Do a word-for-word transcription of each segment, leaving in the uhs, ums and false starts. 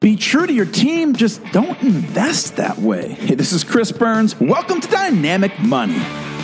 Be true to your team, just don't invest that way. Hey, this is Chris Burns. Welcome to Dynamic Money.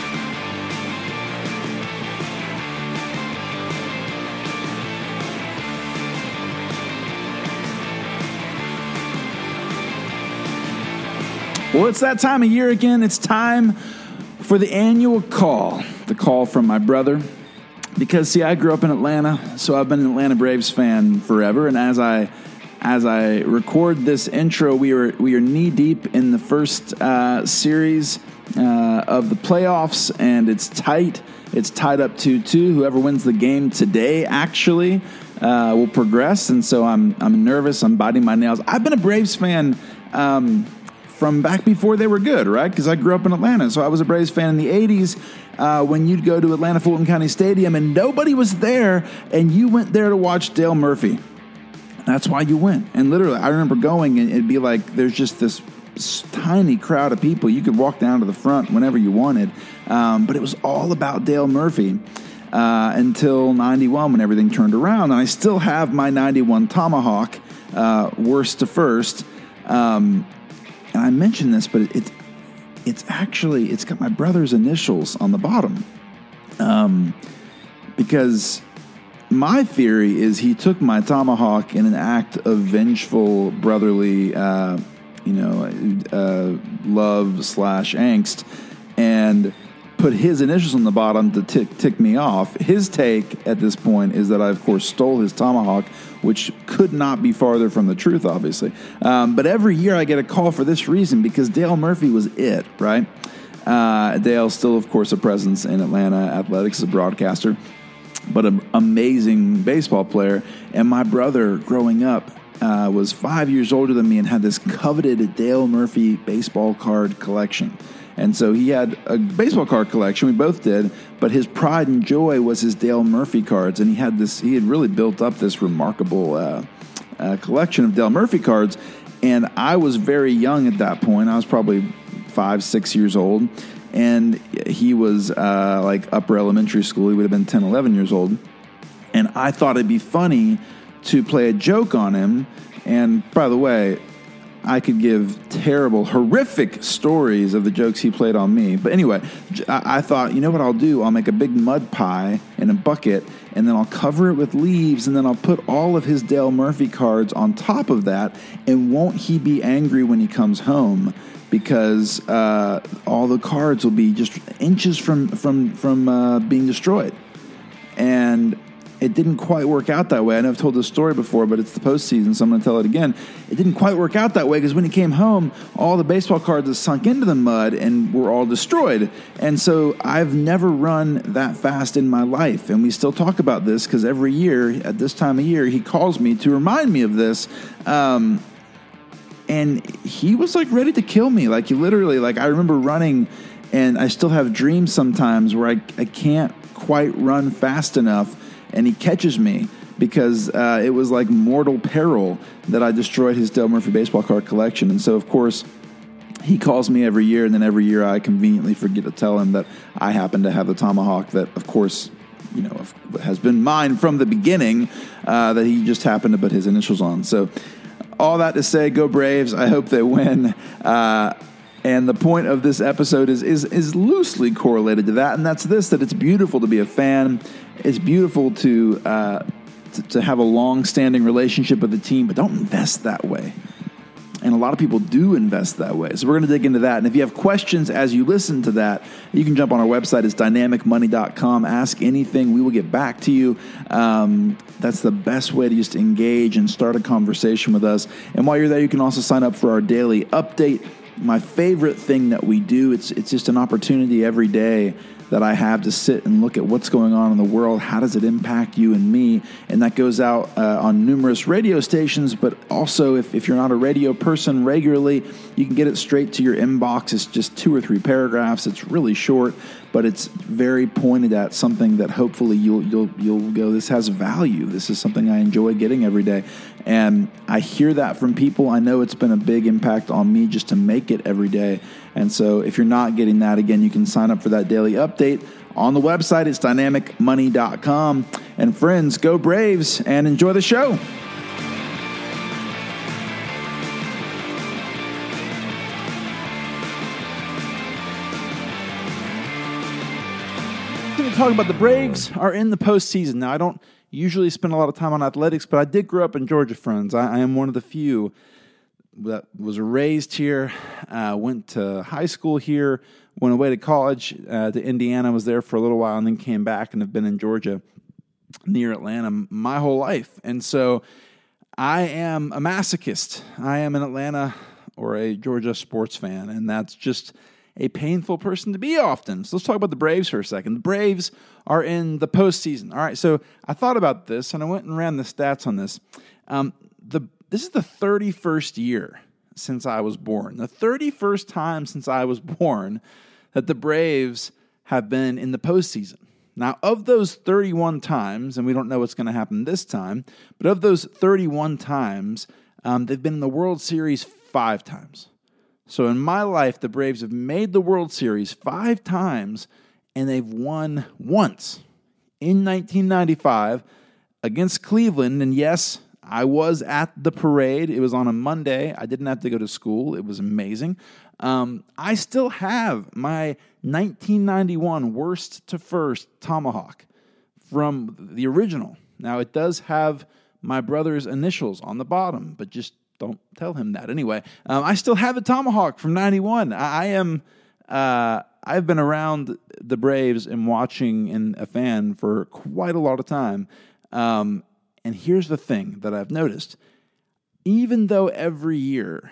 Well, it's that time of year again. It's time for the annual call, the call from my brother. Because, see, I grew up in Atlanta, so I've been an Atlanta Braves fan forever, and as I As I record this intro, we are we are knee deep in the first uh, series uh, of the playoffs, and it's tight. It's tied up two two. Whoever wins the game today actually uh, will progress, and so I'm I'm nervous. I'm biting my nails. I've been a Braves fan um, from back before they were good, right? Because I grew up in Atlanta, so I was a Braves fan in the eighties uh, when you'd go to Atlanta Fulton County Stadium and nobody was there, and you went there to watch Dale Murphy. That's why you went. And literally, I remember going, and it'd be like there's just this tiny crowd of people. You could walk down to the front whenever you wanted. Um, but it was all about Dale Murphy uh, until ninety-one when everything turned around. And I still have my ninety-one Tomahawk, uh, worst to first. Um, and I mentioned this, but it, it, it's actually, it's got my brother's initials on the bottom. Um, because... My theory is he took my Tomahawk in an act of vengeful brotherly, uh, you know, uh, love slash angst, and put his initials on the bottom to tick, tick me off. His take at this point is that I, of course, stole his Tomahawk, which could not be farther from the truth, obviously. Um, but every year I get a call for this reason, because Dale Murphy was it, right? Uh, Dale's still, of course, a presence in Atlanta athletics as a broadcaster, but an amazing baseball player. And my brother, growing up, uh, was five years older than me and had this coveted Dale Murphy baseball card collection. And so he had a baseball card collection. We both did. But his pride and joy was his Dale Murphy cards. And he had this. He had really built up this remarkable uh, uh, collection of Dale Murphy cards. And I was very young at that point. I was probably five, six years old. And he was uh, like upper elementary school. He would have been ten, eleven years old. And I thought it'd be funny to play a joke on him. And by the way, I could give terrible, horrific stories of the jokes he played on me. But anyway, I thought, you know what I'll do? I'll make a big mud pie in a bucket, and then I'll cover it with leaves, and then I'll put all of his Dale Murphy cards on top of that. And won't he be angry when he comes home? Because uh, all the cards will be just inches from from from uh, being destroyed. And it didn't quite work out that way. I know I've told this story before, but it's the postseason, so I'm going to tell it again. It didn't quite work out that way, because when he came home, all the baseball cards had sunk into the mud and were all destroyed. And so I've never run that fast in my life. And we still talk about this, because every year, at this time of year, he calls me to remind me of this. Um And he was, like, ready to kill me. Like, he literally, like, I remember running, and I still have dreams sometimes where I, I can't quite run fast enough, and he catches me because uh, it was, like, mortal peril that I destroyed his Dale Murphy baseball card collection. And so, of course, he calls me every year, and then every year I conveniently forget to tell him that I happen to have the Tomahawk that, of course, you know, has been mine from the beginning, uh, that he just happened to put his initials on. So all that to say, go Braves. I hope they win. Uh, and the point of this episode is, is is loosely correlated to that, and that's this, that it's beautiful to be a fan. It's beautiful to, uh, to, to have a long-standing relationship with the team, but don't invest that way. And a lot of people do invest that way. So we're going to dig into that. And if you have questions as you listen to that, you can jump on our website. It's dynamic money dot com. Ask anything. We will get back to you. Um, that's the best way to just engage and start a conversation with us. And while you're there, you can also sign up for our daily update. My favorite thing that we do, it's it's just an opportunity every day that I have to sit and look at what's going on in the world. How does it impact you and me? And that goes out uh, on numerous radio stations, but also if, if you're not a radio person regularly, you can get it straight to your inbox. It's just two or three paragraphs. It's really short, but it's very pointed at something that hopefully you'll you'll you'll go, this has value. This is something I enjoy getting every day. And I hear that from people. I know it's been a big impact on me just to make it every day. And so if you're not getting that, again, you can sign up for that daily update on the website. It's dynamic money dot com. And friends, go Braves and enjoy the show. going to talk about the Braves are in the postseason. Now, I don't usually spend a lot of time on athletics, but I did grow up in Georgia, friends. I, I am one of the few that was raised here, uh, went to high school here, went away to college uh, to Indiana, was there for a little while, and then came back and have been in Georgia near Atlanta my whole life. And so I am a masochist. I am an Atlanta or a Georgia sports fan, and that's just a painful person to be often. So let's talk about the Braves for a second. The Braves are in the postseason. All right, so I thought about this, and I went and ran the stats on this. Um, the This is the thirty-first year since I was born, the thirty-first time since I was born that the Braves have been in the postseason. Now, of those thirty-one times, and we don't know what's going to happen this time, but of those thirty-one times, um, they've been in the World Series five times. So in my life, the Braves have made the World Series five times, and they've won once in nineteen ninety-five against Cleveland. And yes, I was at the parade. It was on a Monday. I didn't have to go to school. It was amazing. Um, I still have my nineteen ninety-one worst to first tomahawk from the original. Now, it does have my brother's initials on the bottom, but just don't tell him that. Anyway, um, I still have the tomahawk from ninety-one. I, I am, uh, I've been around the Braves and watching and a fan for quite a lot of time. Um, and here's the thing that I've noticed. Even though every year,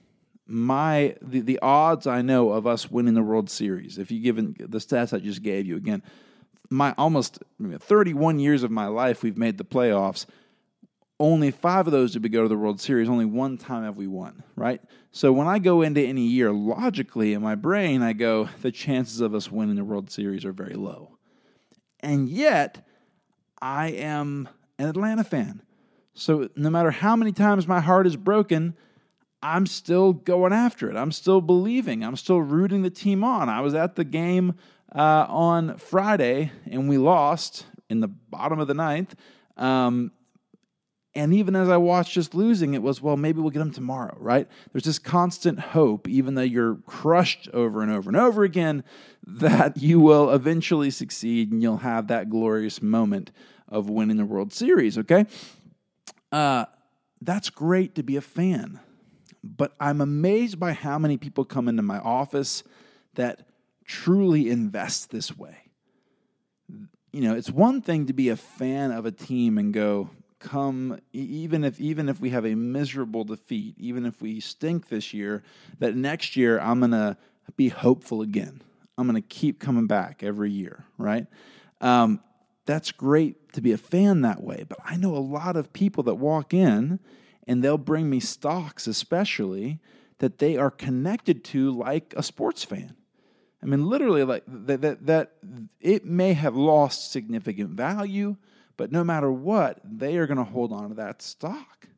my the, the odds I know of us winning the World Series, if you given the stats I just gave you, again, my almost thirty-one years of my life, we've made the playoffs. Only five of those did we go to the World Series. Only one time have we won, right? So when I go into any year, logically in my brain, I go, the chances of us winning the World Series are very low. And yet, I am an Atlanta fan. So no matter how many times my heart is broken, I'm still going after it. I'm still believing. I'm still rooting the team on. I was at the game uh, on Friday, and we lost in the bottom of the ninth. Um And even as I watched just losing, it was, well, maybe we'll get them tomorrow, right? There's this constant hope, even though you're crushed over and over and over again, that you will eventually succeed and you'll have that glorious moment of winning the World Series, okay? Uh, that's great to be a fan. But I'm amazed by how many people come into my office that truly invest this way. You know, it's one thing to be a fan of a team and go, come, even if even if we have a miserable defeat, even if we stink this year, that next year I'm going to be hopeful again. I'm going to keep coming back every year, right? Um, that's great to be a fan that way, but I know a lot of people that walk in and they'll bring me stocks, especially, that they are connected to like a sports fan. I mean, literally, like that, that, that it may have lost significant value, but no matter what, they are going to hold on to that stock.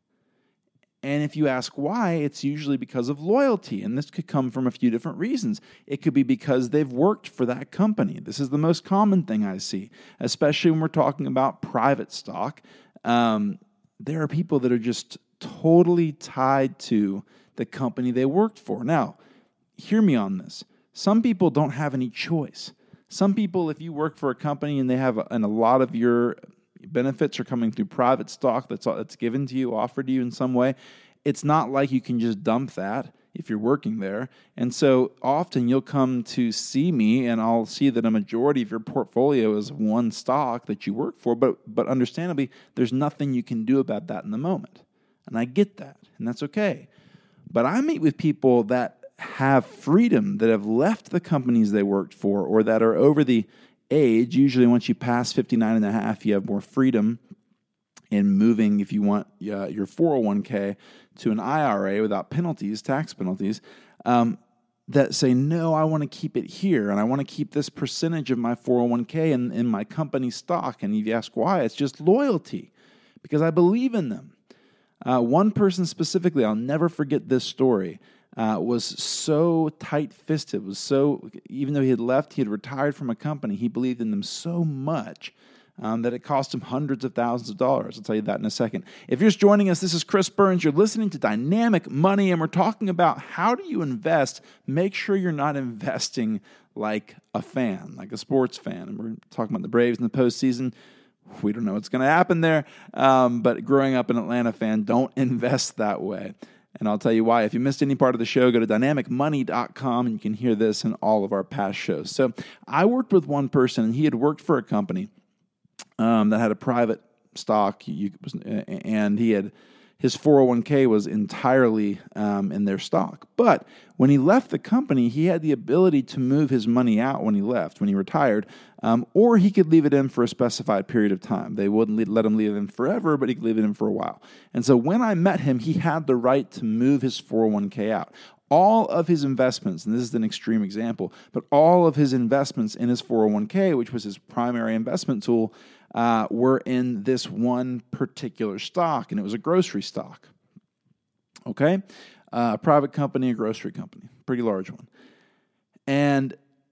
And if you ask why, it's usually because of loyalty. And this could come from a few different reasons. It could be because they've worked for that company. This is the most common thing I see, especially when we're talking about private stock. Um, there are people that are just totally tied to the company they worked for. Now, hear me on this. Some people don't have any choice. Some people, if you work for a company and they have, a, and a lot of your benefits are coming through private stock that's that's given to you, offered to you in some way, it's not like you can just dump that if you're working there. And so often you'll come to see me and I'll see that a majority of your portfolio is one stock that you work for, but but understandably, there's nothing you can do about that in the moment. And I get that, and that's okay. But I meet with people that have freedom, that have left the companies they worked for, or that are over the age. Usually once you pass fifty-nine and a half, you have more freedom in moving, if you want, uh, your four oh one k to an I R A without penalties, tax penalties, um, that say, no, I want to keep it here, and I want to keep this percentage of my four oh one k in, in my company stock. And if you ask why, it's just loyalty, because I believe in them. Uh, one person specifically, I'll never forget this story, uh, was so tight-fisted, was so, even though he had left, he had retired from a company, he believed in them so much um, that it cost him hundreds of thousands of dollars. I'll tell you that in a second. If you're just joining us, this is Chris Burns. You're listening to Dynamic Money, and we're talking about how do you invest. Make sure you're not investing like a fan, like a sports fan. And we're talking about the Braves in the postseason. We don't know what's going to happen there, um, but growing up an Atlanta fan, don't invest that way. And I'll tell you why. If you missed any part of the show, go to dynamic money dot com and you can hear this in all of our past shows. So I worked with one person, and he had worked for a company um, that had a private stock, you, and he had his four oh one k was entirely um, in their stock. But when he left the company, he had the ability to move his money out when he left, when he retired, um, or he could leave it in for a specified period of time. They wouldn't let him leave it in forever, but he could leave it in for a while. And so when I met him, he had the right to move his four oh one k out. All of his investments, and this is an extreme example, but all of his investments in his four oh one k, which was his primary investment tool, uh, were in this one particular stock, and it was a grocery stock. Okay? Uh, a private company, a grocery company, pretty large one. And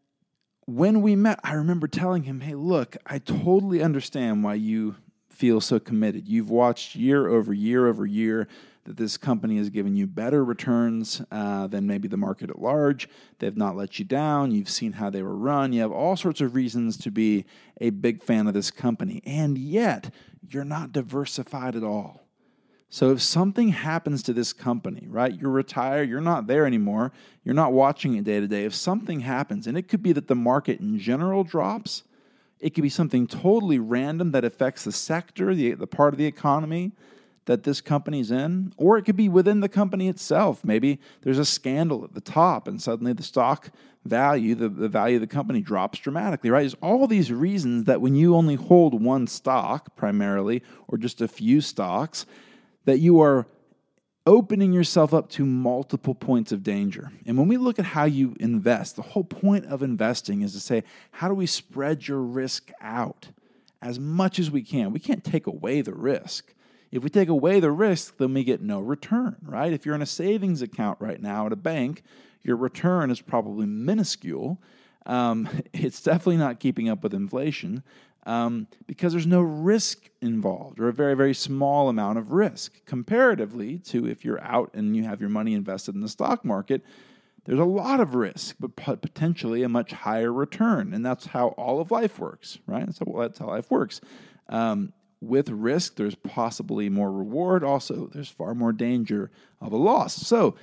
when we met, I remember telling him, hey, look, I totally understand why you feel so committed. You've watched year over year over year that this company has given you better returns uh, than maybe the market at large. They've not let you down. You've seen how they were run. You have all sorts of reasons to be a big fan of this company. And yet, you're not diversified at all. So if something happens to this company, right, you're retired, you're not there anymore, you're not watching it day to day. If something happens, and it could be that the market in general drops, it could be something totally random that affects the sector, the, the part of the economy that this company's in, or it could be within the company itself. Maybe there's a scandal at the top and suddenly the stock value, the, the value of the company drops dramatically, right? There's all these reasons that when you only hold one stock primarily, or just a few stocks, that you are opening yourself up to multiple points of danger. And when we look at how you invest, the whole point of investing is to say, how do we spread your risk out as much as we can? We can't take away the risk. If we take away the risk, then we get no return, right? If you're in a savings account right now at a bank, your return is probably minuscule. Um, it's definitely not keeping up with inflation um, because there's no risk involved, or a very, very small amount of risk comparatively to if you're out and you have your money invested in the stock market. There's a lot of risk, but potentially a much higher return, and that's how all of life works, right? So that's how life works. Um, With risk, there's possibly more reward. Also, there's far more danger of a loss. So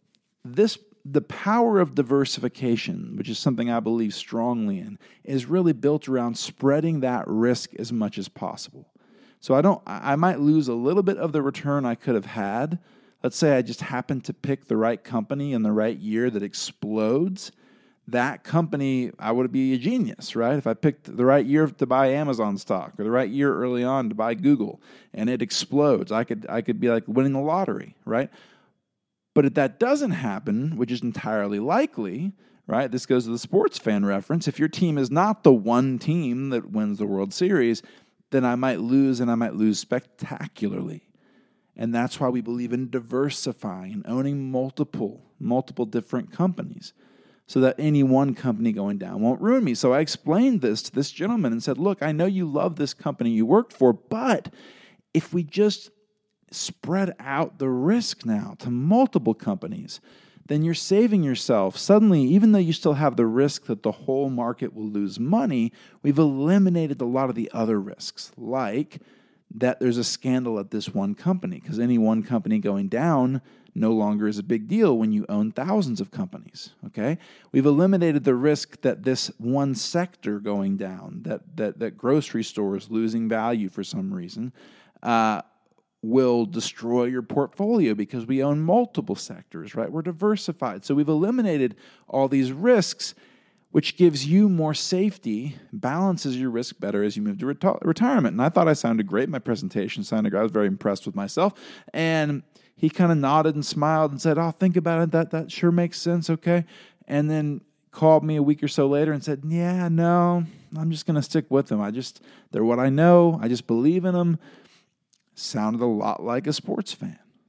this, the power of diversification, which is something I believe strongly in, is really built around spreading that risk as much as possible. So I don't, I might lose a little bit of the return I could have had. Let's say I just happened to pick the right company in the right year that explodes. That company, I would be a genius, right? If I picked the right year to buy Amazon stock, or the right year early on to buy Google, and it explodes, I could I could be like winning the lottery, right? But if that doesn't happen, which is entirely likely, right? This goes to the sports fan reference. If your team is not the one team that wins the World Series, then I might lose, and I might lose spectacularly. And that's why we believe in diversifying and owning multiple, multiple different companies, so that any one company going down won't ruin me. So I explained this to this gentleman and said, look, I know you love this company you worked for, but if we just spread out the risk now to multiple companies, then you're saving yourself. Suddenly, even though you still have the risk that the whole market will lose money, we've eliminated a lot of the other risks, like that there's a scandal at this one company, because any one company going down no longer is a big deal when you own thousands of companies, okay? We've eliminated the risk that this one sector going down, that that, that grocery stores losing value for some reason, uh, will destroy your portfolio because we own multiple sectors, right? We're diversified. So we've eliminated all these risks, which gives you more safety, balances your risk better as you move to reti- retirement. And I thought I sounded great. My presentation sounded great. I was very impressed with myself. And he kind of nodded and smiled and said, oh, think about it. That that sure makes sense, okay? And then called me a week or so later and said, yeah, no, I'm just going to stick with them. I just, they're what I know. I just believe in them. Sounded a lot like a sports fan,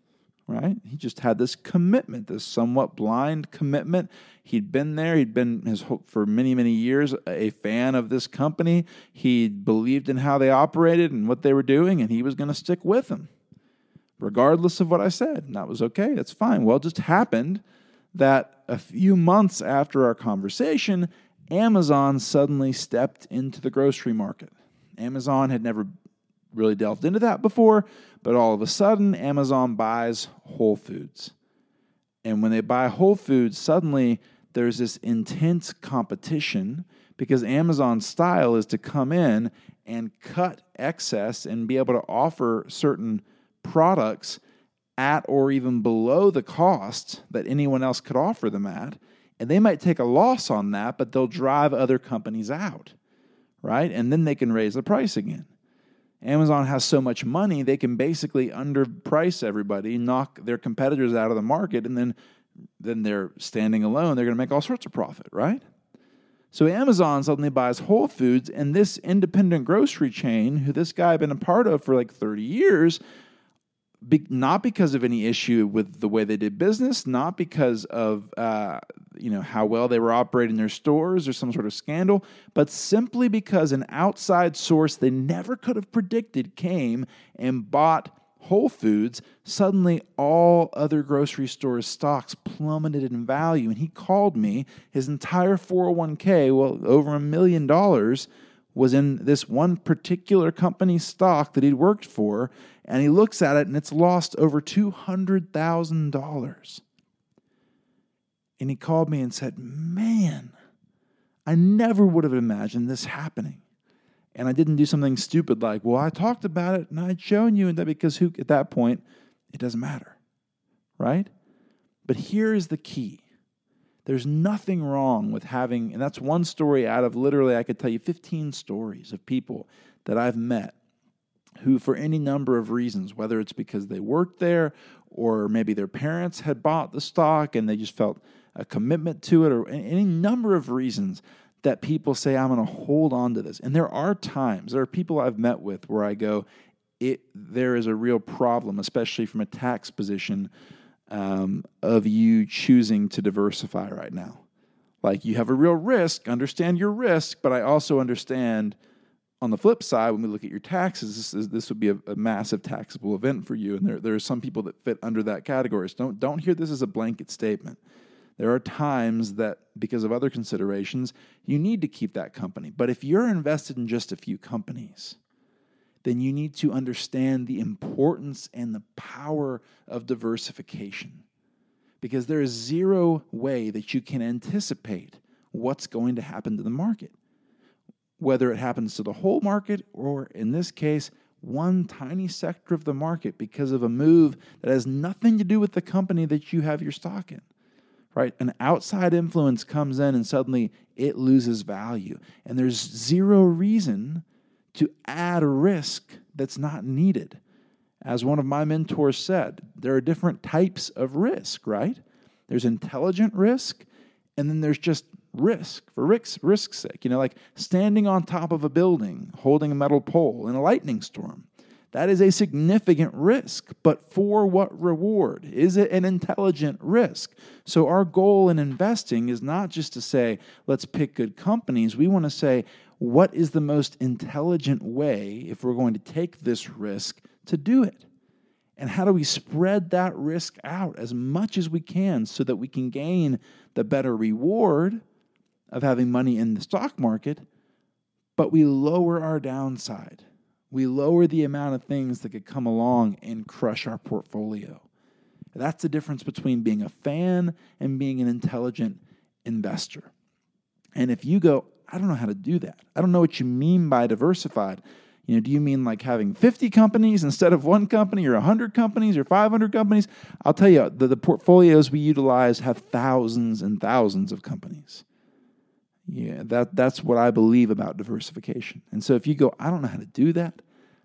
right? He just had this commitment, this somewhat blind commitment. He'd been there. He'd been his for many, many years a fan of this company. He believed in how they operated and what they were doing, and he was going to stick with them, regardless of what I said. And that was okay. That's fine. Well, it just happened that a few months after our conversation, Amazon suddenly stepped into the grocery market. Amazon had never really delved into that before, but all of a sudden, Amazon buys Whole Foods. And when they buy Whole Foods, suddenly there's this intense competition because Amazon's style is to come in and cut excess and be able to offer certain products at or even below the cost that anyone else could offer them at. And they might take a loss on that, but they'll drive other companies out, right? And then they can raise the price again. Amazon has so much money, they can basically underprice everybody, knock their competitors out of the market, and then, then they're standing alone. They're going to make all sorts of profit, right? So Amazon suddenly buys Whole Foods, and this independent grocery chain, who this guy had been a part of for like thirty years, Be, not because of any issue with the way they did business, not because of uh, you know how well they were operating their stores or some sort of scandal, but simply because an outside source they never could have predicted came and bought Whole Foods. Suddenly, all other grocery stores' stocks plummeted in value, and he called me. His entire four oh one k, well, over a million dollars, was in this one particular company's stock that he'd worked for, and he looks at it, and it's lost over two hundred thousand dollars. And he called me and said, man, I never would have imagined this happening. And I didn't do something stupid like, well, I talked about it, and I'd shown you, and that because who, at that point, it doesn't matter, right? But here is the key. There's nothing wrong with having, and that's one story out of literally, I could tell you fifteen stories of people that I've met who, for any number of reasons, whether it's because they worked there or maybe their parents had bought the stock and they just felt a commitment to it, or any number of reasons that people say, I'm going to hold on to this. And there are times, there are people I've met with where I go, it there is a real problem, especially from a tax position, Um, of you choosing to diversify right now. Like, you have a real risk, understand your risk, but I also understand on the flip side, when we look at your taxes, this, is, this would be a, a massive taxable event for you, and there, there are some people that fit under that category. So don't, don't hear this as a blanket statement. There are times that, because of other considerations, you need to keep that company. But if you're invested in just a few companies, then you need to understand the importance and the power of diversification. Because there is zero way that you can anticipate what's going to happen to the market. Whether it happens to the whole market or, in this case, one tiny sector of the market because of a move that has nothing to do with the company that you have your stock in. Right? An outside influence comes in and suddenly it loses value. And there's zero reason to add a risk that's not needed. As one of my mentors said, there are different types of risk, right? There's intelligent risk, and then there's just risk for risk's, risk's sake. You know, like standing on top of a building, holding a metal pole in a lightning storm. That is a significant risk, but for what reward? Is it an intelligent risk? So our goal in investing is not just to say, let's pick good companies. We want to say, what is the most intelligent way, if we're going to take this risk, to do it? And how do we spread that risk out as much as we can so that we can gain the better reward of having money in the stock market, but we lower our downside? We lower the amount of things that could come along and crush our portfolio. That's the difference between being a fan and being an intelligent investor. And if you go, I don't know how to do that. I don't know what you mean by diversified. You know, do you mean like having fifty companies instead of one company, or one hundred companies, or five hundred companies? I'll tell you, the, the portfolios we utilize have thousands and thousands of companies. Yeah, that that's what I believe about diversification. And so if you go, I don't know how to do that,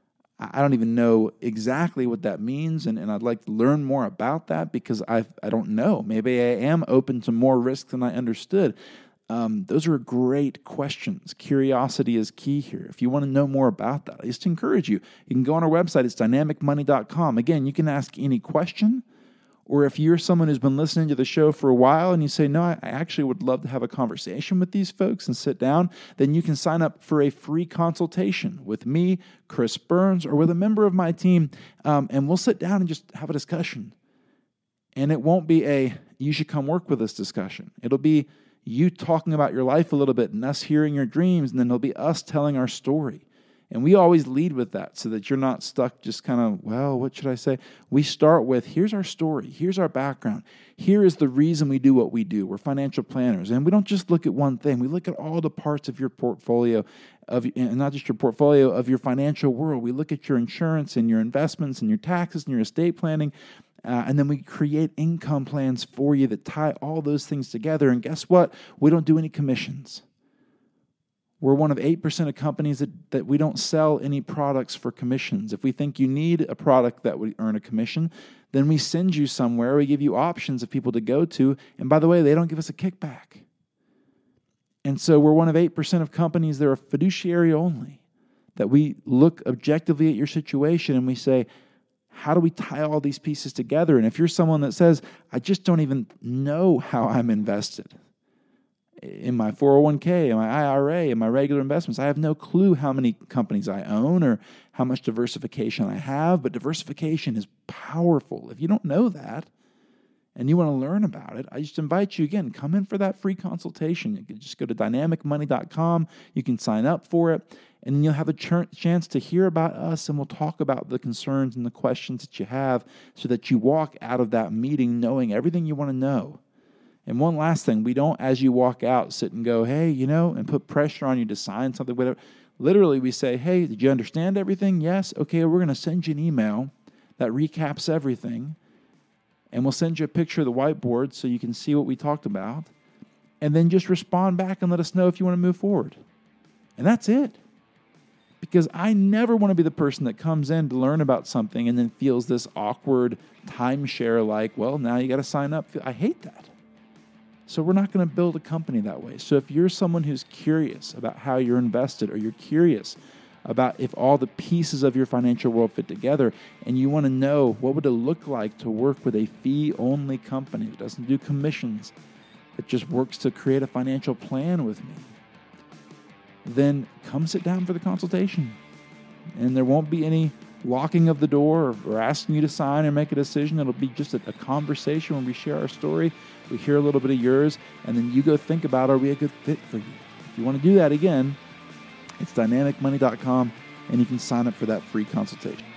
I don't even know exactly what that means, and, and I'd like to learn more about that because I I don't know. Maybe I am open to more risk than I understood. Um, those are great questions. Curiosity is key here. If you want to know more about that, I just encourage you. You can go on our website. It's dynamic money dot com. Again, you can ask any question. Or if you're someone who's been listening to the show for a while and you say, no, I actually would love to have a conversation with these folks and sit down, then you can sign up for a free consultation with me, Chris Burns, or with a member of my team, um, and we'll sit down and just have a discussion. And it won't be a, you should come work with us discussion. It'll be you talking about your life a little bit and us hearing your dreams, and then it'll be us telling our story. And we always lead with that so that you're not stuck just kind of, well, what should I say? We start with, here's our story. Here's our background. Here is the reason we do what we do. We're financial planners. And we don't just look at one thing. We look at all the parts of your portfolio, of, and not just your portfolio, of your financial world. We look at your insurance and your investments and your taxes and your estate planning. Uh, and then we create income plans for you that tie all those things together. And guess what? We don't do any commissions. We're one of eight percent of companies that, that we don't sell any products for commissions. If we think you need a product that would earn a commission, then we send you somewhere. We give you options of people to go to. And by the way, they don't give us a kickback. And so we're one of eight percent of companies that are fiduciary only, that we look objectively at your situation and we say, how do we tie all these pieces together? And if you're someone that says, I just don't even know how I'm invested, in my four oh one k, in my I R A, in my regular investments, I have no clue how many companies I own or how much diversification I have, but diversification is powerful. If you don't know that and you want to learn about it, I just invite you, again, come in for that free consultation. You can just go to dynamic money dot com. You can sign up for it, and then you'll have a ch- chance to hear about us, and we'll talk about the concerns and the questions that you have so that you walk out of that meeting knowing everything you want to know. And one last thing, we don't, as you walk out, sit and go, hey, you know, and put pressure on you to sign something, whatever. Literally, we say, hey, did you understand everything? Yes. Okay, we're going to send you an email that recaps everything, and we'll send you a picture of the whiteboard so you can see what we talked about, and then just respond back and let us know if you want to move forward. And that's it. Because I never want to be the person that comes in to learn about something and then feels this awkward timeshare like, well, now you got to sign up. I hate that. So we're not going to build a company that way. So if you're someone who's curious about how you're invested, or you're curious about if all the pieces of your financial world fit together, and you want to know what would it look like to work with a fee-only company that doesn't do commissions, that just works to create a financial plan with me, then come sit down for the consultation. And there won't be any locking of the door or, or asking you to sign or make a decision. It'll be just a, a conversation where we share our story. We hear a little bit of yours, and then you go think about, are we a good fit for you? If you want to do that, again, it's dynamic money dot com, and you can sign up for that free consultation.